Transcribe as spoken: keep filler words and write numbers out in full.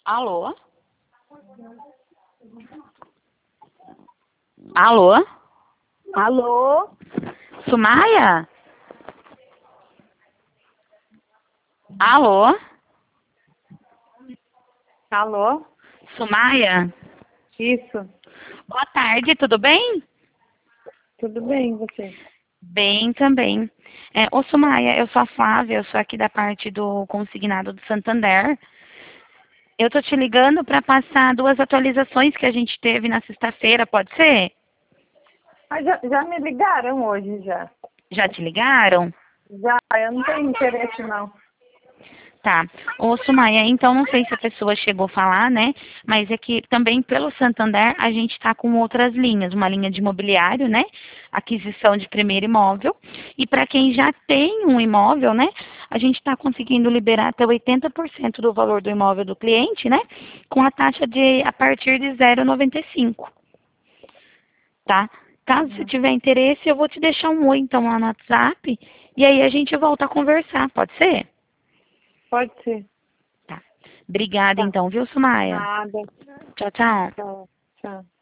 Alô? Alô? Alô? Sumaia? Alô? Alô? Sumaia? Isso. Boa tarde, tudo bem? Tudo bem, você? Bem também. É, ô Sumaia, eu sou a Flávia, eu sou aqui da parte do consignado do Santander. Eu tô te ligando para passar duas atualizações que a gente teve na sexta-feira, pode ser? Ah, já, já me ligaram hoje, já. Já te ligaram? Já, eu não tenho interesse, não. Tá. Ô, Sumaia, então não sei se a pessoa chegou a falar, né? Mas é que também pelo Santander a gente está com outras linhas, uma linha de imobiliário, né? Aquisição de primeiro imóvel. E para quem já tem um imóvel, né? A gente está conseguindo liberar até oitenta por cento do valor do imóvel do cliente, né? Com a taxa de a partir de zero vírgula noventa e cinco, tá? Caso você tiver interesse, eu vou te deixar um oi então lá no WhatsApp e aí a gente volta a conversar, pode ser? Pode ser. Tá. Obrigada, Tá. então, viu, Sumaia? Nada. Tchau, tchau. Tchau. Tchau.